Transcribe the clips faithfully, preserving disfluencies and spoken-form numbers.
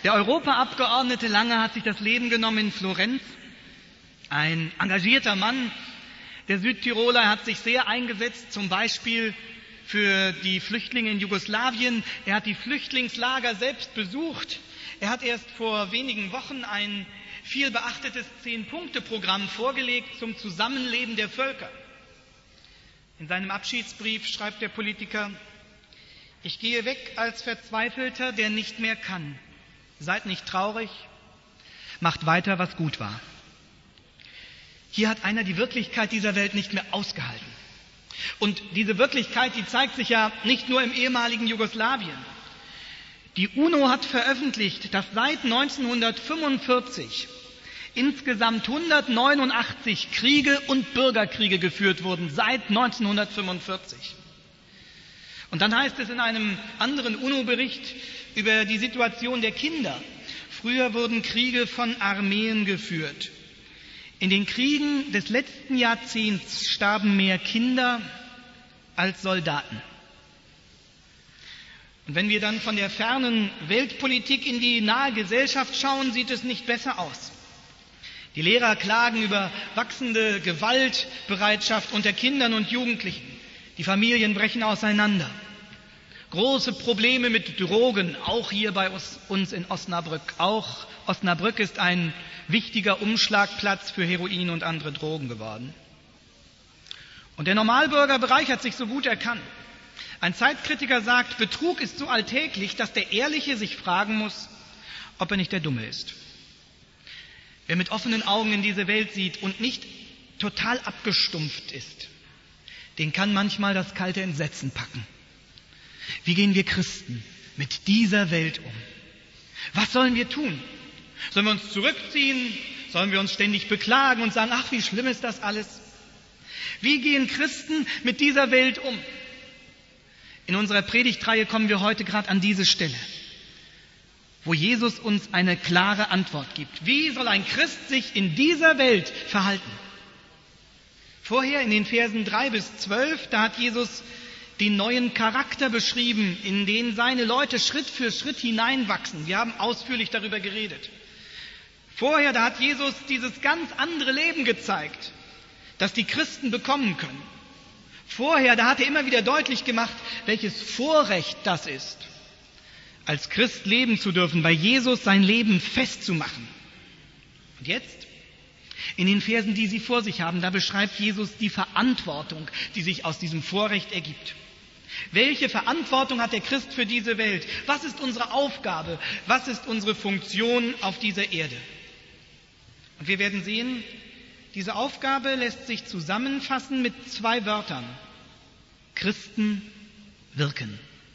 Der Europaabgeordnete Lange hat sich das Leben genommen in Florenz. Ein engagierter Mann, der Südtiroler, hat sich sehr eingesetzt, zum Beispiel für die Flüchtlinge in Jugoslawien. Er hat die Flüchtlingslager selbst besucht. Er hat erst vor wenigen Wochen ein viel beachtetes Zehn-Punkte-Programm vorgelegt zum Zusammenleben der Völker. In seinem Abschiedsbrief schreibt der Politiker: Ich gehe weg als Verzweifelter, der nicht mehr kann. Seid nicht traurig, macht weiter, was gut war. Hier hat einer die Wirklichkeit dieser Welt nicht mehr ausgehalten. Und diese Wirklichkeit, die zeigt sich ja nicht nur im ehemaligen Jugoslawien. Die UNO hat veröffentlicht, dass seit neunzehnhundertfünfundvierzig insgesamt hundertneunundachtzig Kriege und Bürgerkriege geführt wurden, seit neunzehnhundertfünfundvierzig. Und dann heißt es in einem anderen UNO-Bericht über die Situation der Kinder: Früher wurden Kriege von Armeen geführt. In den Kriegen des letzten Jahrzehnts starben mehr Kinder als Soldaten. Und wenn wir dann von der fernen Weltpolitik in die nahe Gesellschaft schauen, sieht es nicht besser aus. Die Lehrer klagen über wachsende Gewaltbereitschaft unter Kindern und Jugendlichen. Die Familien brechen auseinander. Große Probleme mit Drogen, auch hier bei uns in Osnabrück. Auch Osnabrück ist ein wichtiger Umschlagplatz für Heroin und andere Drogen geworden. Und der Normalbürger bereichert sich so gut er kann. Ein Zeitkritiker sagt, Betrug ist so alltäglich, dass der Ehrliche sich fragen muss, ob er nicht der Dumme ist. Wer mit offenen Augen in diese Welt sieht und nicht total abgestumpft ist, den kann manchmal das kalte Entsetzen packen. Wie gehen wir Christen mit dieser Welt um? Was sollen wir tun? Sollen wir uns zurückziehen? Sollen wir uns ständig beklagen und sagen, ach, wie schlimm ist das alles? Wie gehen Christen mit dieser Welt um? In unserer Predigtreihe kommen wir heute gerade an diese Stelle, wo Jesus uns eine klare Antwort gibt. Wie soll ein Christ sich in dieser Welt verhalten? Vorher in den Versen drei bis zwölf, da hat Jesus den neuen Charakter beschrieben, in den seine Leute Schritt für Schritt hineinwachsen. Wir haben ausführlich darüber geredet. Vorher, da hat Jesus dieses ganz andere Leben gezeigt, das die Christen bekommen können. Vorher, da hat er immer wieder deutlich gemacht, welches Vorrecht das ist, als Christ leben zu dürfen, bei Jesus sein Leben festzumachen. Und jetzt, in den Versen, die Sie vor sich haben, da beschreibt Jesus die Verantwortung, die sich aus diesem Vorrecht ergibt. Welche Verantwortung hat der Christ für diese Welt? Was ist unsere Aufgabe? Was ist unsere Funktion auf dieser Erde? Und wir werden sehen, diese Aufgabe lässt sich zusammenfassen mit zwei Wörtern. Christen wirken.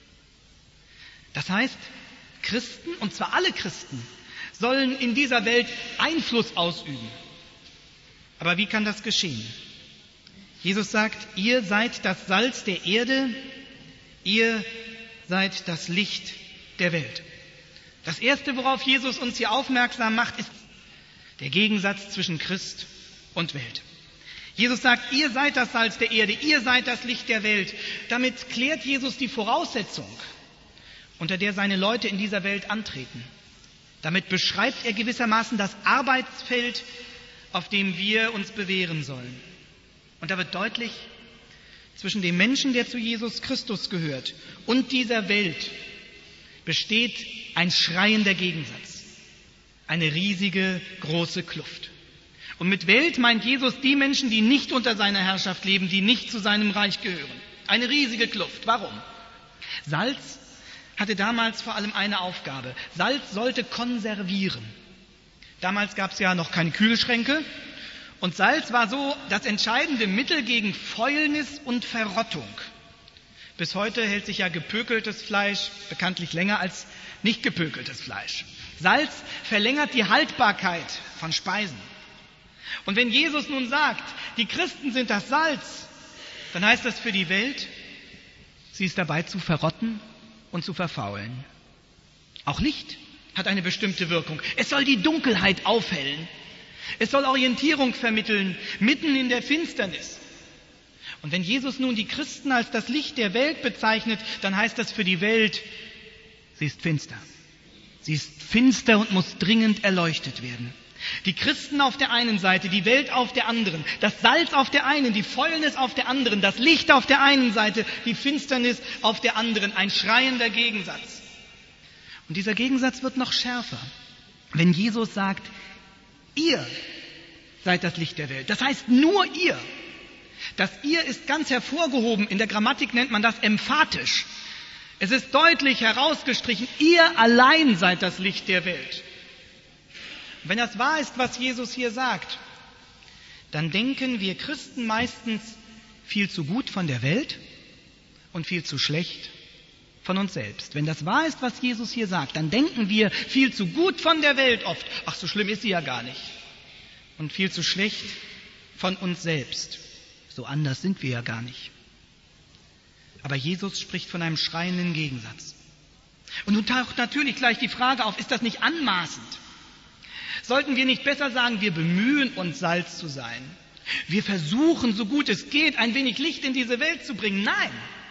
Das heißt, Christen, und zwar alle Christen, sollen in dieser Welt Einfluss ausüben. Aber wie kann das geschehen? Jesus sagt, ihr seid das Salz der Erde, ihr seid das Licht der Welt. Das Erste, worauf Jesus uns hier aufmerksam macht, ist der Gegensatz zwischen Christ und Welt. Jesus sagt, ihr seid das Salz der Erde, ihr seid das Licht der Welt. Damit klärt Jesus die Voraussetzung, unter der seine Leute in dieser Welt antreten. Damit beschreibt er gewissermaßen das Arbeitsfeld, auf dem wir uns bewähren sollen. Und da wird deutlich, zwischen dem Menschen, der zu Jesus Christus gehört, und dieser Welt besteht ein schreiender Gegensatz, eine riesige, große Kluft. Und mit Welt meint Jesus die Menschen, die nicht unter seiner Herrschaft leben, die nicht zu seinem Reich gehören. Eine riesige Kluft. Warum? Salz hatte damals vor allem eine Aufgabe. Salz sollte konservieren. Damals gab es ja noch keine Kühlschränke. Und Salz war so das entscheidende Mittel gegen Fäulnis und Verrottung. Bis heute hält sich ja gepökeltes Fleisch bekanntlich länger als nicht gepökeltes Fleisch. Salz verlängert die Haltbarkeit von Speisen. Und wenn Jesus nun sagt, die Christen sind das Salz, dann heißt das für die Welt, sie ist dabei zu verrotten und zu verfaulen. Auch Licht hat eine bestimmte Wirkung. Es soll die Dunkelheit aufhellen. Es soll Orientierung vermitteln, mitten in der Finsternis. Und wenn Jesus nun die Christen als das Licht der Welt bezeichnet, dann heißt das für die Welt, sie ist finster. Sie ist finster und muss dringend erleuchtet werden. Die Christen auf der einen Seite, die Welt auf der anderen, das Salz auf der einen, die Fäulnis auf der anderen, das Licht auf der einen Seite, die Finsternis auf der anderen. Ein schreiender Gegensatz. Und dieser Gegensatz wird noch schärfer, wenn Jesus sagt, ihr seid das Licht der Welt. Das heißt nur ihr. Das ihr ist ganz hervorgehoben. In der Grammatik nennt man das emphatisch. Es ist deutlich herausgestrichen, ihr allein seid das Licht der Welt. Und wenn das wahr ist, was Jesus hier sagt, dann denken wir Christen meistens viel zu gut von der Welt und viel zu schlecht von uns selbst. Wenn das wahr ist, was Jesus hier sagt, dann denken wir viel zu gut von der Welt oft. Ach, so schlimm ist sie ja gar nicht. Und viel zu schlecht von uns selbst. So anders sind wir ja gar nicht. Aber Jesus spricht von einem schreienden Gegensatz. Und nun taucht natürlich gleich die Frage auf, ist das nicht anmaßend? Sollten wir nicht besser sagen, wir bemühen uns, Salz zu sein? Wir versuchen, so gut es geht, ein wenig Licht in diese Welt zu bringen. Nein!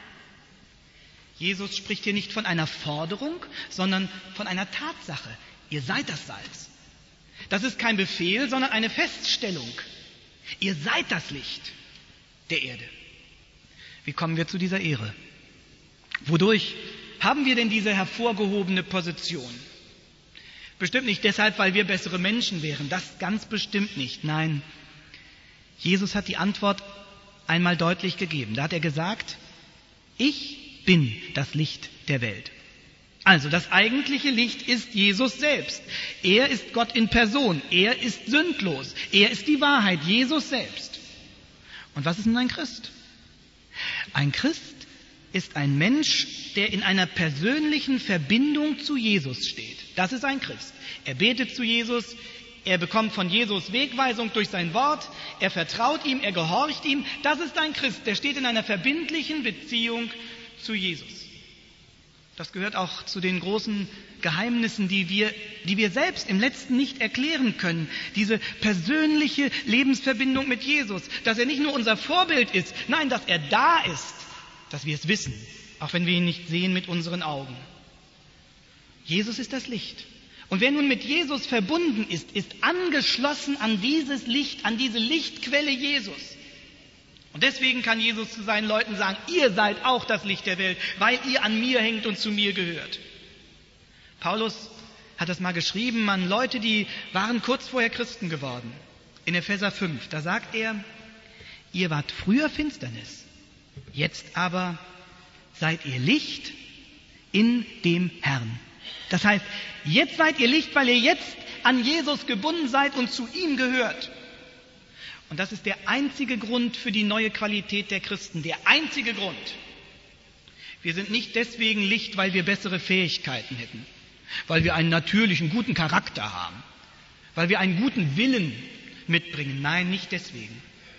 Jesus spricht hier nicht von einer Forderung, sondern von einer Tatsache. Ihr seid das Salz. Das ist kein Befehl, sondern eine Feststellung. Ihr seid das Licht der Erde. Wie kommen wir zu dieser Ehre? Wodurch haben wir denn diese hervorgehobene Position? Bestimmt nicht deshalb, weil wir bessere Menschen wären. Das ganz bestimmt nicht. Nein, Jesus hat die Antwort einmal deutlich gegeben. Da hat er gesagt, ich bin das Licht der Welt. Also das eigentliche Licht ist Jesus selbst. Er ist Gott in Person. Er ist sündlos. Er ist die Wahrheit, Jesus selbst. Und was ist nun ein Christ? Ein Christ ist ein Mensch, der in einer persönlichen Verbindung zu Jesus steht. Das ist ein Christ. Er betet zu Jesus, er bekommt von Jesus Wegweisung durch sein Wort, er vertraut ihm, er gehorcht ihm. Das ist ein Christ, der steht in einer verbindlichen Beziehung zu Jesus. Das gehört auch zu den großen Geheimnissen, die wir, die wir selbst im Letzten nicht erklären können. Diese persönliche Lebensverbindung mit Jesus. Dass er nicht nur unser Vorbild ist, nein, dass er da ist, dass wir es wissen, auch wenn wir ihn nicht sehen mit unseren Augen. Jesus ist das Licht. Und wer nun mit Jesus verbunden ist, ist angeschlossen an dieses Licht, an diese Lichtquelle Jesus. Und deswegen kann Jesus zu seinen Leuten sagen, ihr seid auch das Licht der Welt, weil ihr an mir hängt und zu mir gehört. Paulus hat das mal geschrieben an Leute, die waren kurz vorher Christen geworden. In Epheser fünf, da sagt er, ihr wart früher Finsternis, jetzt aber seid ihr Licht in dem Herrn. Das heißt, jetzt seid ihr Licht, weil ihr jetzt an Jesus gebunden seid und zu ihm gehört. Und das ist der einzige Grund für die neue Qualität der Christen. Der einzige Grund. Wir sind nicht deswegen Licht, weil wir bessere Fähigkeiten hätten. Weil wir einen natürlichen, guten Charakter haben. Weil wir einen guten Willen mitbringen. Nein, nicht deswegen.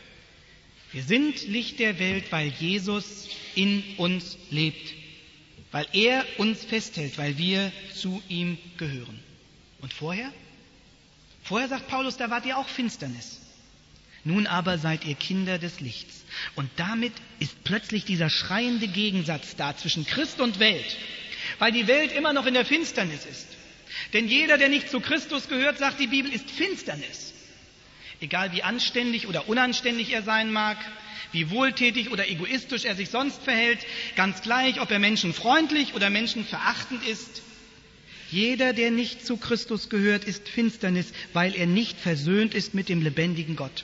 Wir sind Licht der Welt, weil Jesus in uns lebt. Weil er uns festhält, weil wir zu ihm gehören. Und vorher? Vorher sagt Paulus, da wart ihr auch Finsternis. Nun aber seid ihr Kinder des Lichts. Und damit ist plötzlich dieser schreiende Gegensatz da zwischen Christ und Welt. Weil die Welt immer noch in der Finsternis ist. Denn jeder, der nicht zu Christus gehört, sagt die Bibel, ist Finsternis. Egal wie anständig oder unanständig er sein mag, wie wohltätig oder egoistisch er sich sonst verhält, ganz gleich, ob er menschenfreundlich oder menschenverachtend ist. Jeder, der nicht zu Christus gehört, ist Finsternis, weil er nicht versöhnt ist mit dem lebendigen Gott.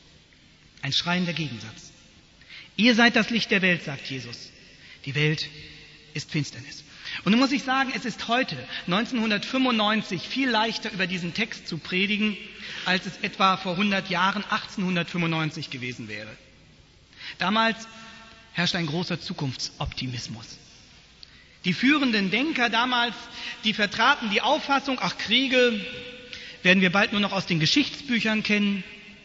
Ein schreiender Gegensatz. Ihr seid das Licht der Welt, sagt Jesus. Die Welt ist Finsternis. Und nun muss ich sagen, es ist heute, neunzehnhundertfünfundneunzig, viel leichter über diesen Text zu predigen, als es etwa vor hundert Jahren, achtzehnhundertfünfundneunzig gewesen wäre. Damals herrschte ein großer Zukunftsoptimismus. Die führenden Denker damals, die vertraten die Auffassung, ach, Kriege werden wir bald nur noch aus den Geschichtsbüchern kennen.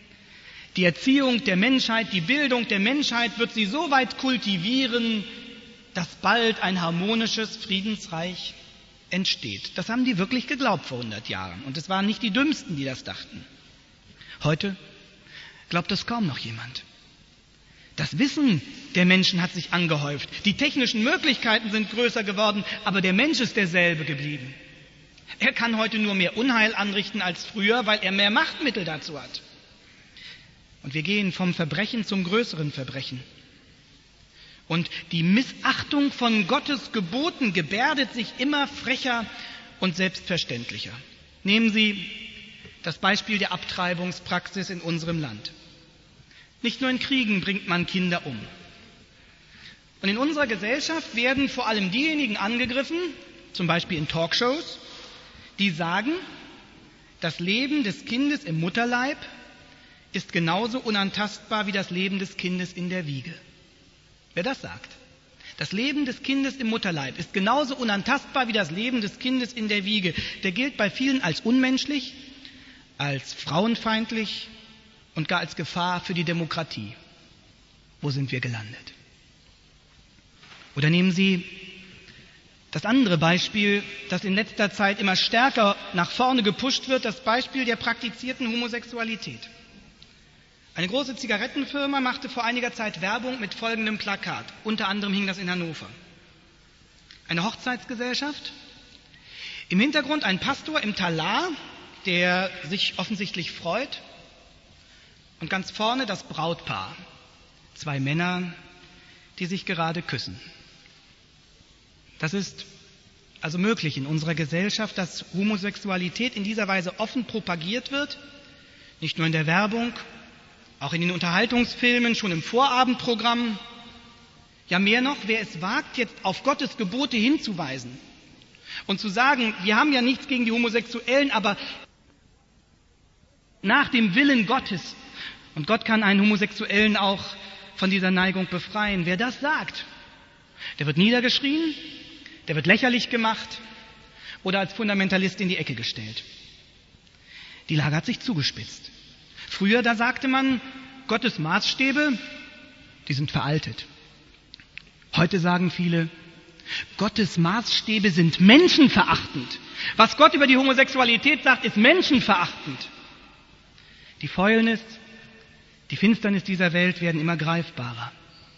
Die Erziehung der Menschheit, die Bildung der Menschheit wird sie so weit kultivieren, dass bald ein harmonisches Friedensreich entsteht. Das haben die wirklich geglaubt vor hundert Jahren. Und es waren nicht die Dümmsten, die das dachten. Heute glaubt das kaum noch jemand. Das Wissen der Menschen hat sich angehäuft. Die technischen Möglichkeiten sind größer geworden, aber der Mensch ist derselbe geblieben. Er kann heute nur mehr Unheil anrichten als früher, weil er mehr Machtmittel dazu hat. Und wir gehen vom Verbrechen zum größeren Verbrechen. Und die Missachtung von Gottes Geboten gebärdet sich immer frecher und selbstverständlicher. Nehmen Sie das Beispiel der Abtreibungspraxis in unserem Land. Nicht nur in Kriegen bringt man Kinder um. Und in unserer Gesellschaft werden vor allem diejenigen angegriffen, zum Beispiel in Talkshows, die sagen, das Leben des Kindes im Mutterleib ist genauso unantastbar wie das Leben des Kindes in der Wiege. Wer das sagt, das Leben des Kindes im Mutterleib ist genauso unantastbar wie das Leben des Kindes in der Wiege, der gilt bei vielen als unmenschlich, als frauenfeindlich und gar als Gefahr für die Demokratie. Wo sind wir gelandet? Oder nehmen Sie das andere Beispiel, das in letzter Zeit immer stärker nach vorne gepusht wird, das Beispiel der praktizierten Homosexualität. Eine große Zigarettenfirma machte vor einiger Zeit Werbung mit folgendem Plakat. Unter anderem hing das in Hannover. Eine Hochzeitsgesellschaft. Im Hintergrund ein Pastor im Talar, der sich offensichtlich freut. Und ganz vorne das Brautpaar. Zwei Männer, die sich gerade küssen. Das ist also möglich in unserer Gesellschaft, dass Homosexualität in dieser Weise offen propagiert wird. Nicht nur in der Werbung, auch in den Unterhaltungsfilmen, schon im Vorabendprogramm. Ja, mehr noch, wer es wagt, jetzt auf Gottes Gebote hinzuweisen und zu sagen, wir haben ja nichts gegen die Homosexuellen, aber nach dem Willen Gottes. Und Gott kann einen Homosexuellen auch von dieser Neigung befreien. Wer das sagt, der wird niedergeschrien, der wird lächerlich gemacht oder als Fundamentalist in die Ecke gestellt. Die Lage hat sich zugespitzt. Früher, da sagte man, Gottes Maßstäbe, die sind veraltet. Heute sagen viele, Gottes Maßstäbe sind menschenverachtend. Was Gott über die Homosexualität sagt, ist menschenverachtend. Die Fäulnis, die Finsternis dieser Welt werden immer greifbarer.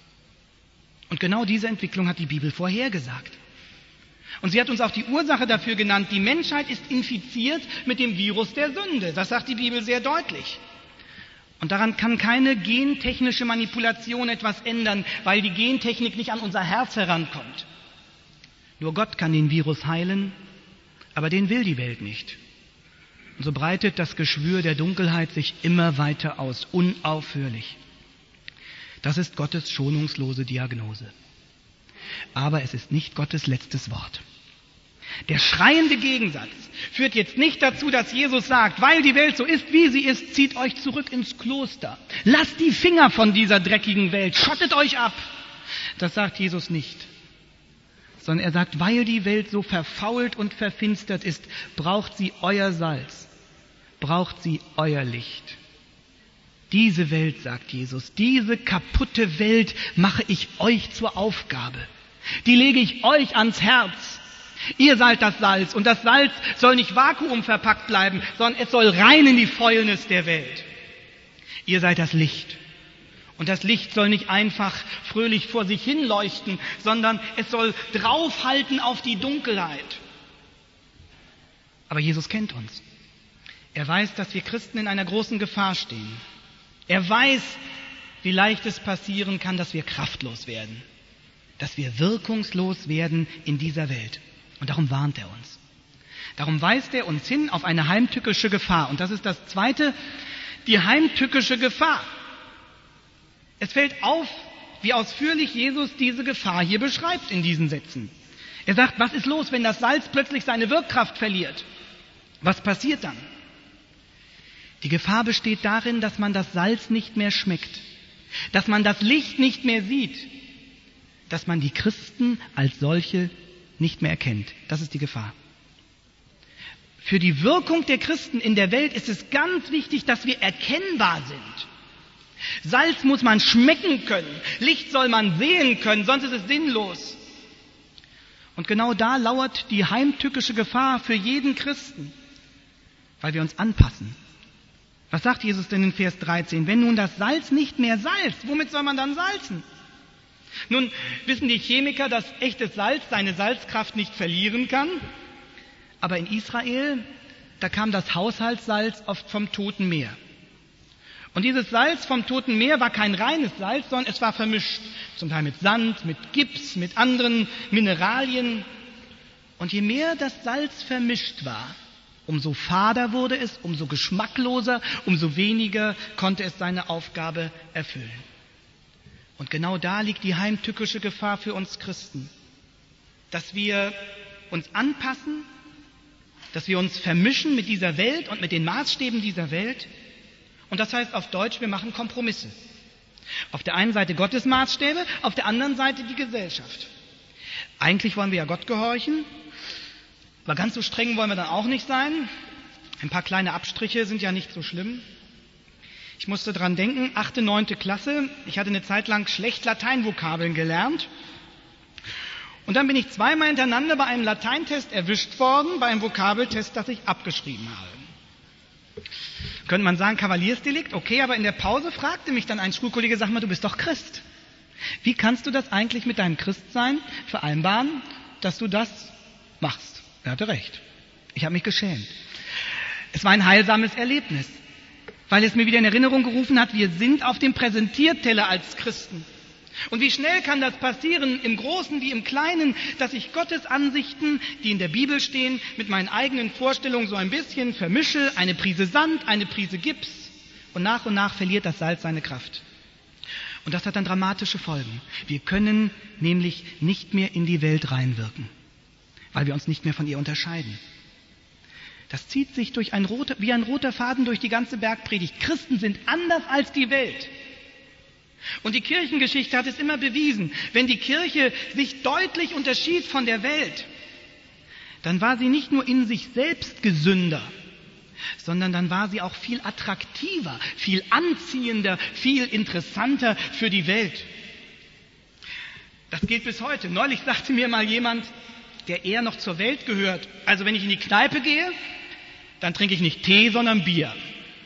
Und genau diese Entwicklung hat die Bibel vorhergesagt. Und sie hat uns auch die Ursache dafür genannt, die Menschheit ist infiziert mit dem Virus der Sünde. Das sagt die Bibel sehr deutlich. Und daran kann keine gentechnische Manipulation etwas ändern, weil die Gentechnik nicht an unser Herz herankommt. Nur Gott kann den Virus heilen, aber den will die Welt nicht. Und so breitet das Geschwür der Dunkelheit sich immer weiter aus, unaufhörlich. Das ist Gottes schonungslose Diagnose. Aber es ist nicht Gottes letztes Wort. Der schreiende Gegensatz führt jetzt nicht dazu, dass Jesus sagt, weil die Welt so ist, wie sie ist, zieht euch zurück ins Kloster. Lasst die Finger von dieser dreckigen Welt, schottet euch ab. Das sagt Jesus nicht. Sondern er sagt, weil die Welt so verfault und verfinstert ist, braucht sie euer Salz, braucht sie euer Licht. Diese Welt, sagt Jesus, diese kaputte Welt mache ich euch zur Aufgabe. Die lege ich euch ans Herz. Ihr seid das Salz und das Salz soll nicht vakuumverpackt bleiben, sondern es soll rein in die Fäulnis der Welt. Ihr seid das Licht. Und das Licht soll nicht einfach fröhlich vor sich hin leuchten, sondern es soll draufhalten auf die Dunkelheit. Aber Jesus kennt uns. Er weiß, dass wir Christen in einer großen Gefahr stehen. Er weiß, wie leicht es passieren kann, dass wir kraftlos werden, dass wir wirkungslos werden in dieser Welt. Und darum warnt er uns. Darum weist er uns hin auf eine heimtückische Gefahr. Und das ist das Zweite, die heimtückische Gefahr. Es fällt auf, wie ausführlich Jesus diese Gefahr hier beschreibt in diesen Sätzen. Er sagt, was ist los, wenn das Salz plötzlich seine Wirkkraft verliert? Was passiert dann? Die Gefahr besteht darin, dass man das Salz nicht mehr schmeckt, dass man das Licht nicht mehr sieht, dass man die Christen als solche nicht mehr erkennt. Das ist die Gefahr. Für die Wirkung der Christen in der Welt ist es ganz wichtig, dass wir erkennbar sind. Salz muss man schmecken können, Licht soll man sehen können, sonst ist es sinnlos. Und genau da lauert die heimtückische Gefahr für jeden Christen, weil wir uns anpassen. Was sagt Jesus denn in Vers dreizehn? Wenn nun das Salz nicht mehr salzt, womit soll man dann salzen? Nun wissen die Chemiker, dass echtes Salz seine Salzkraft nicht verlieren kann. Aber in Israel, da kam das Haushaltssalz oft vom Toten Meer. Und dieses Salz vom Toten Meer war kein reines Salz, sondern es war vermischt. Zum Teil mit Sand, mit Gips, mit anderen Mineralien. Und je mehr das Salz vermischt war, umso fader wurde es, umso geschmackloser, umso weniger konnte es seine Aufgabe erfüllen. Und genau da liegt die heimtückische Gefahr für uns Christen, dass wir uns anpassen, dass wir uns vermischen mit dieser Welt und mit den Maßstäben dieser Welt. Und das heißt auf Deutsch, wir machen Kompromisse. Auf der einen Seite Gottes Maßstäbe, auf der anderen Seite die Gesellschaft. Eigentlich wollen wir ja Gott gehorchen, aber ganz so streng wollen wir dann auch nicht sein. Ein paar kleine Abstriche sind ja nicht so schlimm. Ich musste dran denken, achte, neunte Klasse, ich hatte eine Zeit lang schlecht Lateinvokabeln gelernt. Und dann bin ich zweimal hintereinander bei einem Lateintest erwischt worden, bei einem Vokabeltest, das ich abgeschrieben habe. Könnte man sagen, Kavaliersdelikt, okay, aber in der Pause fragte mich dann ein Schulkollege, sag mal, du bist doch Christ. Wie kannst du das eigentlich mit deinem Christsein vereinbaren, dass du das machst? Er hatte recht. Ich habe mich geschämt. Es war ein heilsames Erlebnis, weil es mir wieder in Erinnerung gerufen hat, wir sind auf dem Präsentierteller als Christen. Und wie schnell kann das passieren, im Großen wie im Kleinen, dass ich Gottes Ansichten, die in der Bibel stehen, mit meinen eigenen Vorstellungen so ein bisschen vermische, eine Prise Sand, eine Prise Gips, und nach und nach verliert das Salz seine Kraft. Und das hat dann dramatische Folgen. Wir können nämlich nicht mehr in die Welt reinwirken, weil wir uns nicht mehr von ihr unterscheiden. Das zieht sich durch ein roter, wie ein roter Faden durch die ganze Bergpredigt. Christen sind anders als die Welt. Und die Kirchengeschichte hat es immer bewiesen, wenn die Kirche sich deutlich unterschied von der Welt, dann war sie nicht nur in sich selbst gesünder, sondern dann war sie auch viel attraktiver, viel anziehender, viel interessanter für die Welt. Das gilt bis heute. Neulich sagte mir mal jemand, der eher noch zur Welt gehört, also wenn ich in die Kneipe gehe, dann trinke ich nicht Tee, sondern Bier.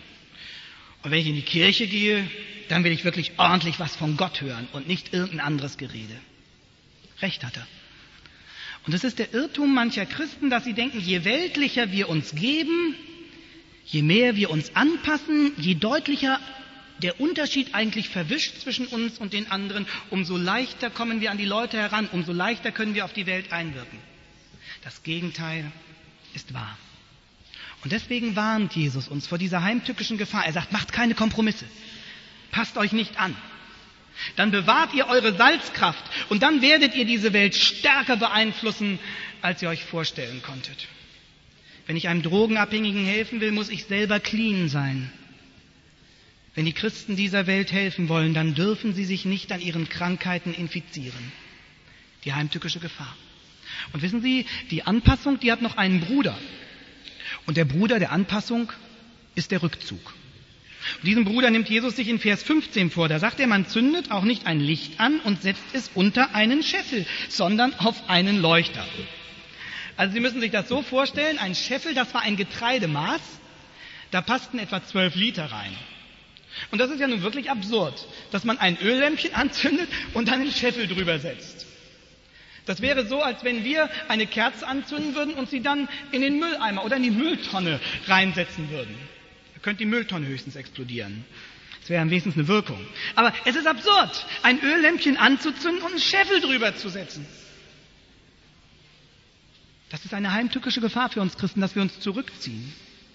Und wenn ich in die Kirche gehe, dann will ich wirklich ordentlich was von Gott hören und nicht irgendein anderes Gerede. Recht hat er. Und es ist der Irrtum mancher Christen, dass sie denken, je weltlicher wir uns geben, je mehr wir uns anpassen, je deutlicher der Unterschied eigentlich verwischt zwischen uns und den anderen, umso leichter kommen wir an die Leute heran, umso leichter können wir auf die Welt einwirken. Das Gegenteil ist wahr. Und deswegen warnt Jesus uns vor dieser heimtückischen Gefahr. Er sagt, macht keine Kompromisse. Passt euch nicht an. Dann bewahrt ihr eure Salzkraft und dann werdet ihr diese Welt stärker beeinflussen, als ihr euch vorstellen konntet. Wenn ich einem Drogenabhängigen helfen will, muss ich selber clean sein. Wenn die Christen dieser Welt helfen wollen, dann dürfen sie sich nicht an ihren Krankheiten infizieren. Die heimtückische Gefahr. Und wissen Sie, die Anpassung, die hat noch einen Bruder. Und der Bruder der Anpassung ist der Rückzug. Und diesen Bruder nimmt Jesus sich in Vers fünfzehn vor. Da sagt er, man zündet auch nicht ein Licht an und setzt es unter einen Scheffel, sondern auf einen Leuchter. Also Sie müssen sich das so vorstellen, ein Scheffel, das war ein Getreidemaß, da passten etwa zwölf Liter rein. Und das ist ja nun wirklich absurd, dass man ein Öllämpchen anzündet und dann einen Scheffel drüber setzt. Das wäre so, als wenn wir eine Kerze anzünden würden und sie dann in den Mülleimer oder in die Mülltonne reinsetzen würden. Da könnte die Mülltonne höchstens explodieren. Das wäre am wenigstens eine Wirkung. Aber es ist absurd, ein Öllämpchen anzuzünden und einen Scheffel drüber zu setzen. Das ist eine heimtückische Gefahr für uns Christen, dass wir uns zurückziehen.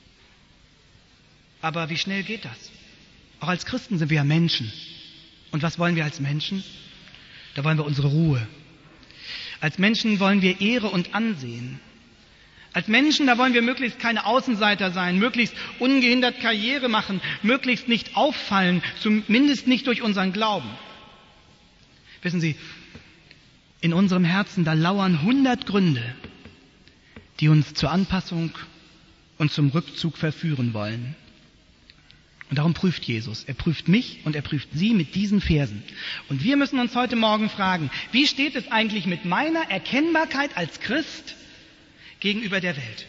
Aber wie schnell geht das? Auch als Christen sind wir ja Menschen. Und was wollen wir als Menschen? Da wollen wir unsere Ruhe. Als Menschen wollen wir Ehre und Ansehen. Als Menschen, da wollen wir möglichst keine Außenseiter sein, möglichst ungehindert Karriere machen, möglichst nicht auffallen, zumindest nicht durch unseren Glauben. Wissen Sie, in unserem Herzen, da lauern hundert Gründe, die uns zur Anpassung und zum Rückzug verführen wollen. Und darum prüft Jesus. Er prüft mich und er prüft Sie mit diesen Versen. Und wir müssen uns heute Morgen fragen, wie steht es eigentlich mit meiner Erkennbarkeit als Christ gegenüber der Welt?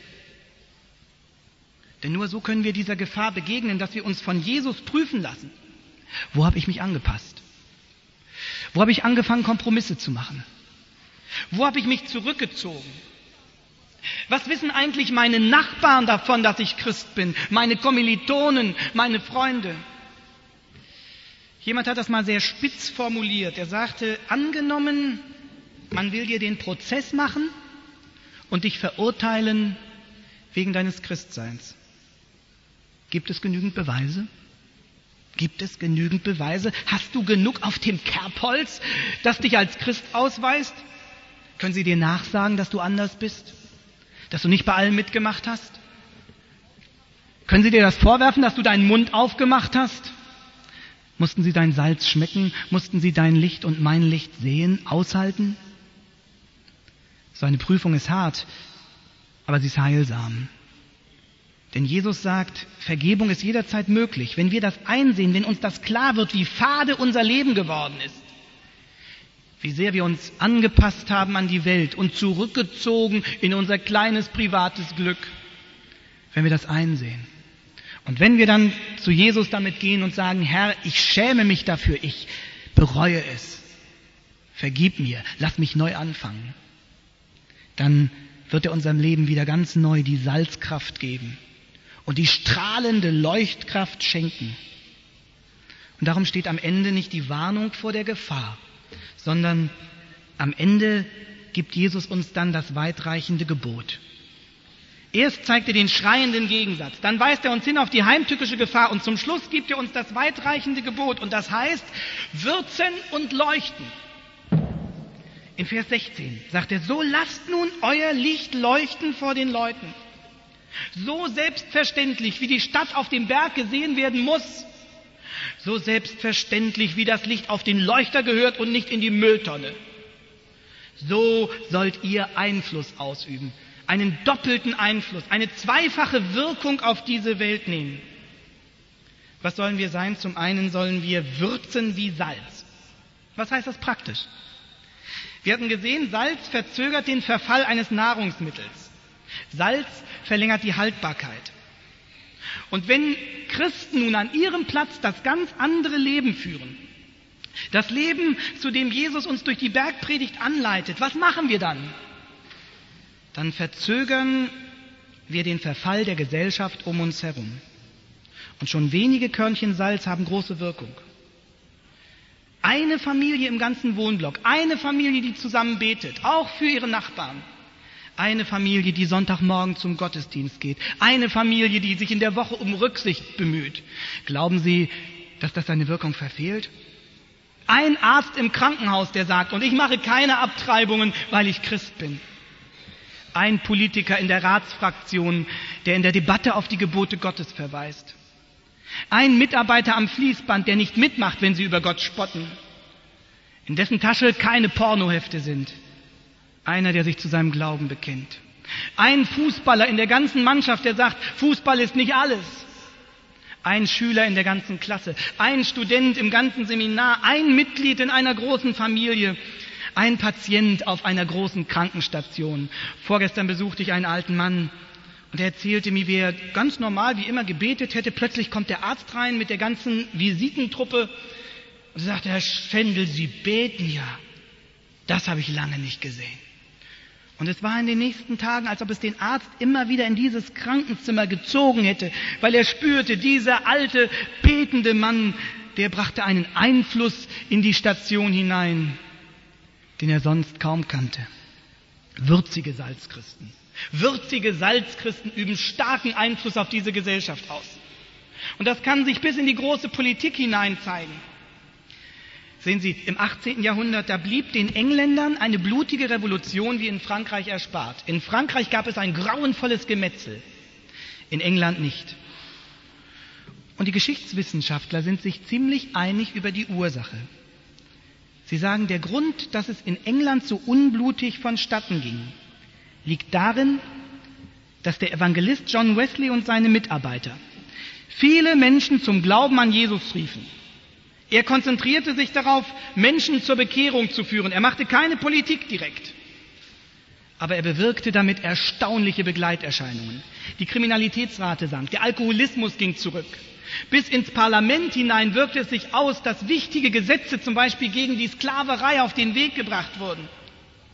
Denn nur so können wir dieser Gefahr begegnen, dass wir uns von Jesus prüfen lassen. Wo habe ich mich angepasst? Wo habe ich angefangen, Kompromisse zu machen? Wo habe ich mich zurückgezogen? Was wissen eigentlich meine Nachbarn davon, dass ich Christ bin? Meine Kommilitonen, meine Freunde? Jemand hat das mal sehr spitz formuliert. Er sagte, angenommen, man will dir den Prozess machen und dich verurteilen wegen deines Christseins. Gibt es genügend Beweise? Gibt es genügend Beweise? Hast du genug auf dem Kerbholz, das dich als Christ ausweist? Können sie dir nachsagen, dass du anders bist? Dass du nicht bei allem mitgemacht hast? Können sie dir das vorwerfen, dass du deinen Mund aufgemacht hast? Mussten sie dein Salz schmecken? Mussten sie dein Licht und mein Licht sehen, aushalten? So eine Prüfung ist hart, aber sie ist heilsam. Denn Jesus sagt, Vergebung ist jederzeit möglich, wenn wir das einsehen, wenn uns das klar wird, wie fade unser Leben geworden ist. Wie sehr wir uns angepasst haben an die Welt und zurückgezogen in unser kleines privates Glück, wenn wir das einsehen. Und wenn wir dann zu Jesus damit gehen und sagen, Herr, ich schäme mich dafür, ich bereue es, vergib mir, lass mich neu anfangen, dann wird er unserem Leben wieder ganz neu die Salzkraft geben und die strahlende Leuchtkraft schenken. Und darum steht am Ende nicht die Warnung vor der Gefahr, sondern am Ende gibt Jesus uns dann das weitreichende Gebot. Erst zeigt er den schreienden Gegensatz, dann weist er uns hin auf die heimtückische Gefahr und zum Schluss gibt er uns das weitreichende Gebot und das heißt, würzen und leuchten. In Vers sechzehn sagt er, so lasst nun euer Licht leuchten vor den Leuten. So selbstverständlich, wie die Stadt auf dem Berg gesehen werden muss, so selbstverständlich, wie das Licht auf den Leuchter gehört und nicht in die Mülltonne. So sollt ihr Einfluss ausüben, einen doppelten Einfluss, eine zweifache Wirkung auf diese Welt nehmen. Was sollen wir sein? Zum einen sollen wir würzen wie Salz. Was heißt das praktisch? Wir hatten gesehen, Salz verzögert den Verfall eines Nahrungsmittels. Salz verlängert die Haltbarkeit. Und wenn Christen nun an ihrem Platz das ganz andere Leben führen, das Leben, zu dem Jesus uns durch die Bergpredigt anleitet, was machen wir dann? Dann verzögern wir den Verfall der Gesellschaft um uns herum. Und schon wenige Körnchen Salz haben große Wirkung. Eine Familie im ganzen Wohnblock, eine Familie, die zusammen betet, auch für ihre Nachbarn. Eine Familie, die Sonntagmorgen zum Gottesdienst geht. Eine Familie, die sich in der Woche um Rücksicht bemüht. Glauben Sie, dass das seine Wirkung verfehlt? Ein Arzt im Krankenhaus, der sagt, und ich mache keine Abtreibungen, weil ich Christ bin. Ein Politiker in der Ratsfraktion, der in der Debatte auf die Gebote Gottes verweist. Ein Mitarbeiter am Fließband, der nicht mitmacht, wenn sie über Gott spotten. In dessen Tasche keine Pornohefte sind. Einer, der sich zu seinem Glauben bekennt. Ein Fußballer in der ganzen Mannschaft, der sagt, Fußball ist nicht alles. Ein Schüler in der ganzen Klasse. Ein Student im ganzen Seminar. Ein Mitglied in einer großen Familie. Ein Patient auf einer großen Krankenstation. Vorgestern besuchte ich einen alten Mann und er erzählte mir, wie er ganz normal, wie immer gebetet hätte. Plötzlich kommt der Arzt rein mit der ganzen Visitentruppe und sagt, Herr Schendel, Sie beten ja. Das habe ich lange nicht gesehen. Und es war in den nächsten Tagen, als ob es den Arzt immer wieder in dieses Krankenzimmer gezogen hätte, weil er spürte, dieser alte, betende Mann, der brachte einen Einfluss in die Station hinein, den er sonst kaum kannte. Würzige Salzchristen. Würzige Salzchristen üben starken Einfluss auf diese Gesellschaft aus. Und das kann sich bis in die große Politik hinein zeigen. Sehen Sie, im achtzehnten Jahrhundert, da blieb den Engländern eine blutige Revolution wie in Frankreich erspart. In Frankreich gab es ein grauenvolles Gemetzel, in England nicht. Und die Geschichtswissenschaftler sind sich ziemlich einig über die Ursache. Sie sagen, der Grund, dass es in England so unblutig vonstatten ging, liegt darin, dass der Evangelist John Wesley und seine Mitarbeiter viele Menschen zum Glauben an Jesus riefen. Er konzentrierte sich darauf, Menschen zur Bekehrung zu führen. Er machte keine Politik direkt. Aber er bewirkte damit erstaunliche Begleiterscheinungen. Die Kriminalitätsrate sank, der Alkoholismus ging zurück. Bis ins Parlament hinein wirkte es sich aus, dass wichtige Gesetze zum Beispiel gegen die Sklaverei auf den Weg gebracht wurden.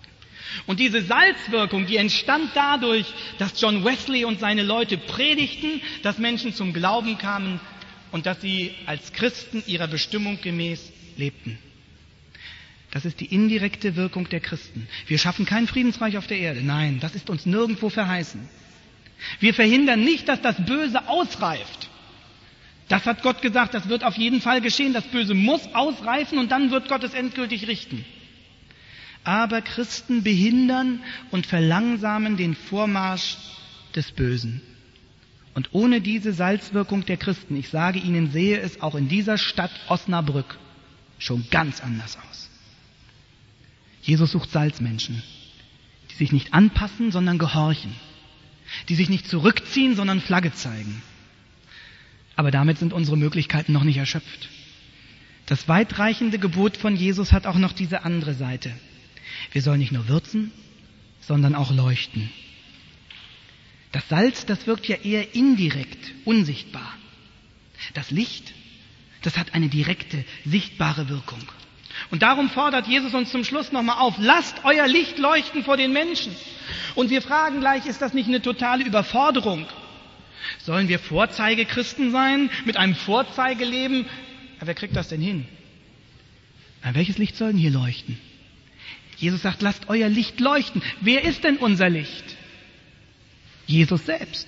Und diese Salzwirkung, die entstand dadurch, dass John Wesley und seine Leute predigten, dass Menschen zum Glauben kamen und dass sie als Christen ihrer Bestimmung gemäß lebten. Das ist die indirekte Wirkung der Christen. Wir schaffen kein Friedensreich auf der Erde. Nein, das ist uns nirgendwo verheißen. Wir verhindern nicht, dass das Böse ausreift. Das hat Gott gesagt, das wird auf jeden Fall geschehen. Das Böse muss ausreifen und dann wird Gott es endgültig richten. Aber Christen behindern und verlangsamen den Vormarsch des Bösen. Und ohne diese Salzwirkung der Christen, ich sage Ihnen, sehe es auch in dieser Stadt Osnabrück schon ganz anders aus. Jesus sucht Salzmenschen, die sich nicht anpassen, sondern gehorchen, die sich nicht zurückziehen, sondern Flagge zeigen. Aber damit sind unsere Möglichkeiten noch nicht erschöpft. Das weitreichende Gebot von Jesus hat auch noch diese andere Seite. Wir sollen nicht nur würzen, sondern auch leuchten. Das Salz, das wirkt ja eher indirekt, unsichtbar. Das Licht, das hat eine direkte, sichtbare Wirkung. Und darum fordert Jesus uns zum Schluss nochmal auf, lasst euer Licht leuchten vor den Menschen. Und wir fragen gleich, ist das nicht eine totale Überforderung? Sollen wir Vorzeigechristen sein, mit einem Vorzeigeleben? Ja, wer kriegt das denn hin? Na, welches Licht soll denn hier leuchten? Jesus sagt, lasst euer Licht leuchten. Wer ist denn unser Licht? Jesus selbst.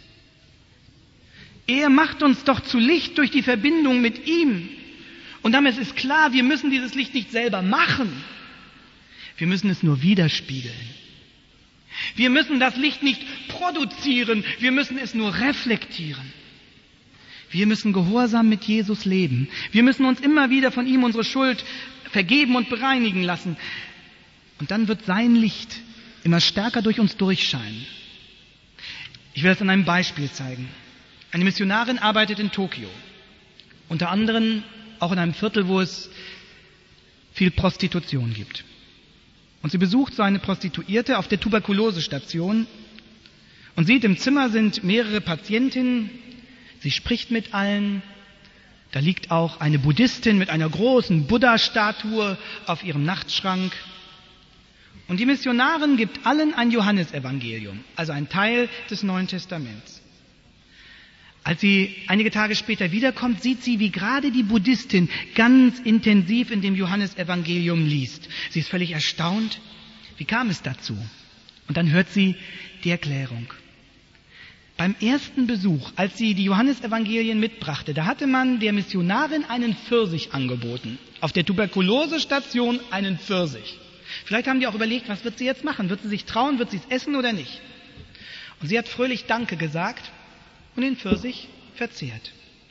Er macht uns doch zu Licht durch die Verbindung mit ihm. Und damit ist klar, wir müssen dieses Licht nicht selber machen. Wir müssen es nur widerspiegeln. Wir müssen das Licht nicht produzieren, wir müssen es nur reflektieren. Wir müssen gehorsam mit Jesus leben. Wir müssen uns immer wieder von ihm unsere Schuld vergeben und bereinigen lassen. Und dann wird sein Licht immer stärker durch uns durchscheinen. Ich will das an einem Beispiel zeigen. Eine Missionarin arbeitet in Tokio. Unter anderem auch in einem Viertel, wo es viel Prostitution gibt. Und sie besucht so eine Prostituierte auf der Tuberkulosestation und sieht, im Zimmer sind mehrere Patientinnen. Sie spricht mit allen. Da liegt auch eine Buddhistin mit einer großen Buddha-Statue auf ihrem Nachtschrank. Und die Missionarin gibt allen ein Johannesevangelium, also ein Teil des Neuen Testaments. Als sie einige Tage später wiederkommt, sieht sie, wie gerade die Buddhistin ganz intensiv in dem Johannesevangelium liest. Sie ist völlig erstaunt. Wie kam es dazu? Und dann hört sie die Erklärung. Beim ersten Besuch, als sie die Johannesevangelien mitbrachte, da hatte man der Missionarin einen Pfirsich angeboten. Auf der Tuberkulosestation einen Pfirsich. Vielleicht haben die auch überlegt, was wird sie jetzt machen? Wird sie sich trauen? Wird sie es essen oder nicht? Und sie hat fröhlich Danke gesagt und den Pfirsich verzehrt.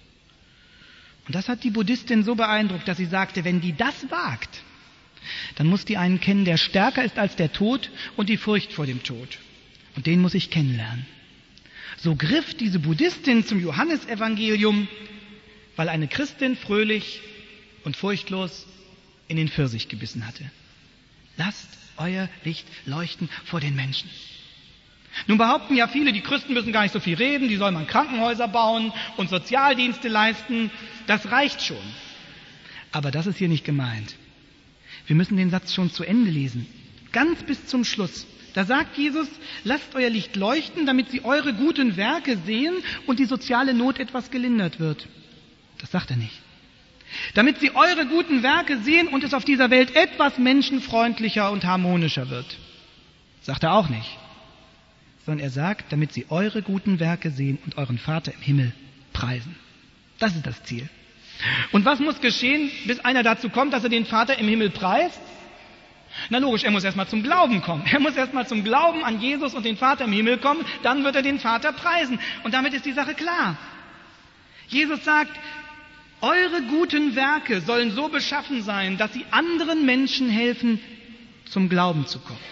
Und das hat die Buddhistin so beeindruckt, dass sie sagte, wenn die das wagt, dann muss die einen kennen, der stärker ist als der Tod und die Furcht vor dem Tod. Und den muss ich kennenlernen. So griff diese Buddhistin zum Johannesevangelium, weil eine Christin fröhlich und furchtlos in den Pfirsich gebissen hatte. Lasst euer Licht leuchten vor den Menschen. Nun behaupten ja viele, die Christen müssen gar nicht so viel reden, die sollen mal Krankenhäuser bauen und Sozialdienste leisten. Das reicht schon. Aber das ist hier nicht gemeint. Wir müssen den Satz schon zu Ende lesen. Ganz bis zum Schluss. Da sagt Jesus, lasst euer Licht leuchten, damit sie eure guten Werke sehen und die soziale Not etwas gelindert wird. Das sagt er nicht. Damit sie eure guten Werke sehen und es auf dieser Welt etwas menschenfreundlicher und harmonischer wird. Sagt er auch nicht. Sondern er sagt, damit sie eure guten Werke sehen und euren Vater im Himmel preisen. Das ist das Ziel. Und was muss geschehen, bis einer dazu kommt, dass er den Vater im Himmel preist? Na logisch, er muss erstmal zum Glauben kommen. Er muss erstmal zum Glauben an Jesus und den Vater im Himmel kommen, dann wird er den Vater preisen. Und damit ist die Sache klar. Jesus sagt, eure guten Werke sollen so beschaffen sein, dass sie anderen Menschen helfen, zum Glauben zu kommen.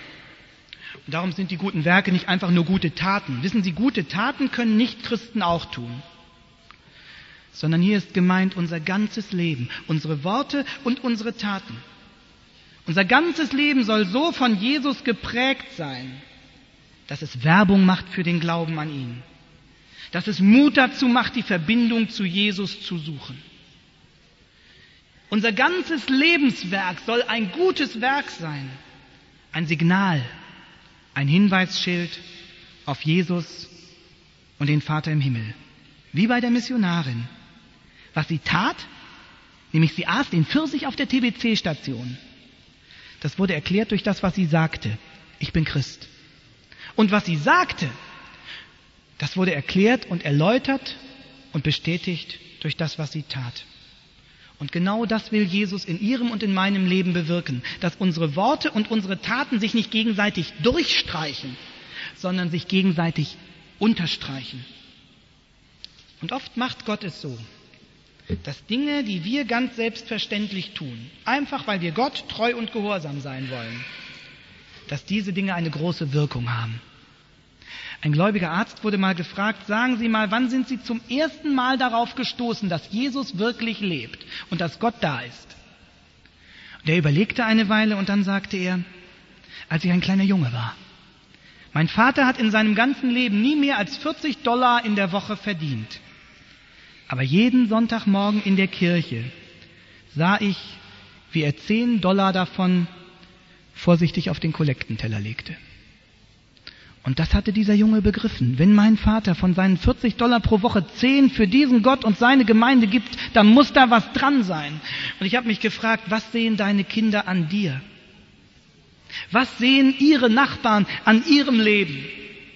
Und darum sind die guten Werke nicht einfach nur gute Taten. Wissen Sie, gute Taten können Nichtchristen auch tun. Sondern hier ist gemeint unser ganzes Leben, unsere Worte und unsere Taten. Unser ganzes Leben soll so von Jesus geprägt sein, dass es Werbung macht für den Glauben an ihn. Dass es Mut dazu macht, die Verbindung zu Jesus zu suchen. Unser ganzes Lebenswerk soll ein gutes Werk sein. Ein Signal, ein Hinweisschild auf Jesus und den Vater im Himmel. Wie bei der Missionarin. Was sie tat, nämlich sie aß den Pfirsich auf der T B C-Station. Das wurde erklärt durch das, was sie sagte. Ich bin Christ. Und was sie sagte, das wurde erklärt und erläutert und bestätigt durch das, was sie tat. Und genau das will Jesus in ihrem und in meinem Leben bewirken, dass unsere Worte und unsere Taten sich nicht gegenseitig durchstreichen, sondern sich gegenseitig unterstreichen. Und oft macht Gott es so, dass Dinge, die wir ganz selbstverständlich tun, einfach weil wir Gott treu und gehorsam sein wollen, dass diese Dinge eine große Wirkung haben. Ein gläubiger Arzt wurde mal gefragt, sagen Sie mal, wann sind Sie zum ersten Mal darauf gestoßen, dass Jesus wirklich lebt und dass Gott da ist? Und er überlegte eine Weile und dann sagte er, als ich ein kleiner Junge war. Mein Vater hat in seinem ganzen Leben nie mehr als vierzig Dollar in der Woche verdient. Aber jeden Sonntagmorgen in der Kirche sah ich, wie er zehn Dollar davon vorsichtig auf den Kollektenteller legte. Und das hatte dieser Junge begriffen. Wenn mein Vater von seinen vierzig Dollar pro Woche zehn für diesen Gott und seine Gemeinde gibt, dann muss da was dran sein. Und ich habe mich gefragt, was sehen deine Kinder an dir? Was sehen ihre Nachbarn an ihrem Leben?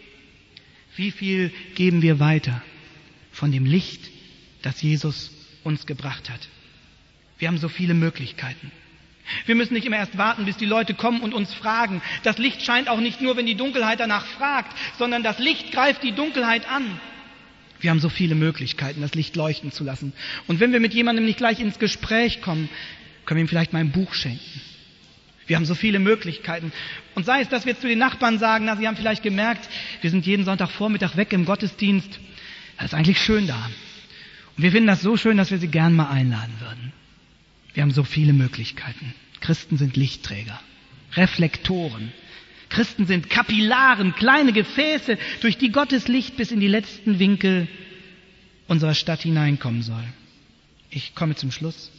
Wie viel geben wir weiter von dem Licht, das Jesus uns gebracht hat? Wir haben so viele Möglichkeiten. Wir müssen nicht immer erst warten, bis die Leute kommen und uns fragen. Das Licht scheint auch nicht nur, wenn die Dunkelheit danach fragt, sondern das Licht greift die Dunkelheit an. Wir haben so viele Möglichkeiten, das Licht leuchten zu lassen. Und wenn wir mit jemandem nicht gleich ins Gespräch kommen, können wir ihm vielleicht mal ein Buch schenken. Wir haben so viele Möglichkeiten. Und sei es, dass wir zu den Nachbarn sagen, na, sie haben vielleicht gemerkt, wir sind jeden Sonntagvormittag weg im Gottesdienst. Das ist eigentlich schön da. Und wir finden das so schön, dass wir sie gern mal einladen würden. Wir haben so viele Möglichkeiten. Christen sind Lichtträger, Reflektoren. Christen sind Kapillaren, kleine Gefäße, durch die Gottes Licht bis in die letzten Winkel unserer Stadt hineinkommen soll. Ich komme zum Schluss.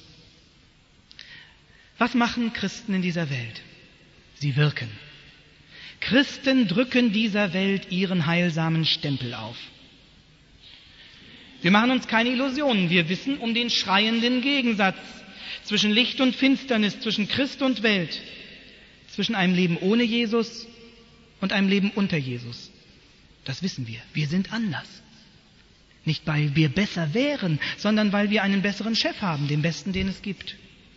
Was machen Christen in dieser Welt? Sie wirken. Christen drücken dieser Welt ihren heilsamen Stempel auf. Wir machen uns keine Illusionen. Wir wissen um den schreienden Gegensatz zwischen Licht und Finsternis, zwischen Christ und Welt, zwischen einem Leben ohne Jesus und einem Leben unter Jesus. Das wissen wir. Wir sind anders. Nicht, weil wir besser wären, sondern weil wir einen besseren Chef haben, den besten, den es gibt.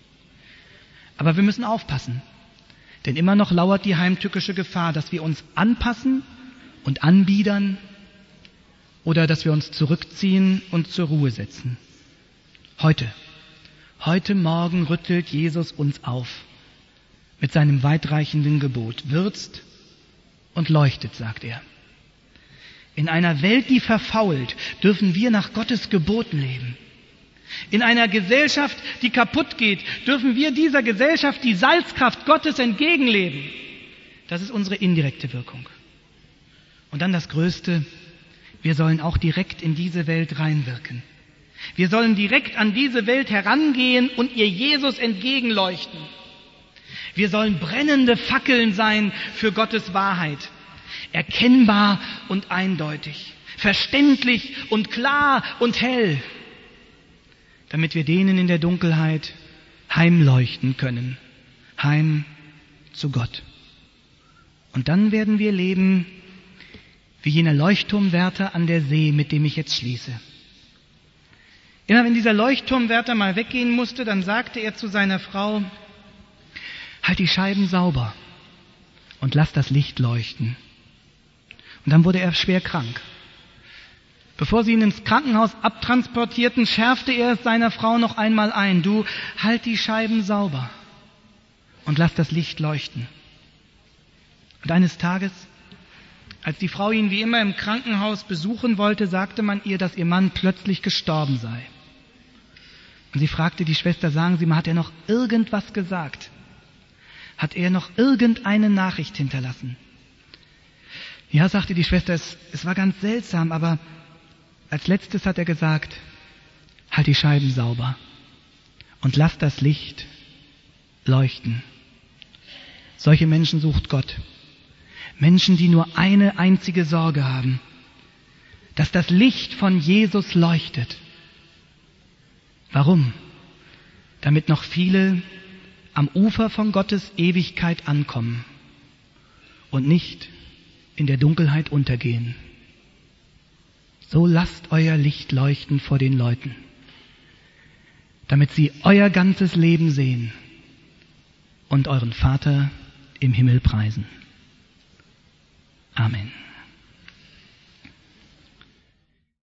Aber wir müssen aufpassen, denn immer noch lauert die heimtückische Gefahr, dass wir uns anpassen und anbiedern oder dass wir uns zurückziehen und zur Ruhe setzen. Heute, heute Morgen rüttelt Jesus uns auf mit seinem weitreichenden Gebot. Würzt und leuchtet, sagt er. In einer Welt, die verfault, dürfen wir nach Gottes Geboten leben. In einer Gesellschaft, die kaputt geht, dürfen wir dieser Gesellschaft die Salzkraft Gottes entgegenleben. Das ist unsere indirekte Wirkung. Und dann das Größte, wir sollen auch direkt in diese Welt reinwirken. Wir sollen direkt an diese Welt herangehen und ihr Jesus entgegenleuchten. Wir sollen brennende Fackeln sein für Gottes Wahrheit. Erkennbar und eindeutig, verständlich und klar und hell, damit wir denen in der Dunkelheit heimleuchten können, heim zu Gott. Und dann werden wir leben wie jener Leuchtturmwärter an der See, mit dem ich jetzt schließe. Immer wenn dieser Leuchtturmwärter mal weggehen musste, dann sagte er zu seiner Frau, halt die Scheiben sauber und lass das Licht leuchten. Und dann wurde er schwer krank. Bevor sie ihn ins Krankenhaus abtransportierten, schärfte er es seiner Frau noch einmal ein. Du, halt die Scheiben sauber und lass das Licht leuchten. Und eines Tages, als die Frau ihn wie immer im Krankenhaus besuchen wollte, sagte man ihr, dass ihr Mann plötzlich gestorben sei. Und sie fragte die Schwester, sagen Sie mal, hat er noch irgendwas gesagt? Hat er noch irgendeine Nachricht hinterlassen? Ja, sagte die Schwester, es, es war ganz seltsam, aber als letztes hat er gesagt, halt die Scheiben sauber und lass das Licht leuchten. Solche Menschen sucht Gott. Menschen, die nur eine einzige Sorge haben, dass das Licht von Jesus leuchtet. Warum? Damit noch viele am Ufer von Gottes Ewigkeit ankommen und nicht in der Dunkelheit untergehen. So lasst euer Licht leuchten vor den Leuten, damit sie euer ganzes Leben sehen und euren Vater im Himmel preisen. Amen.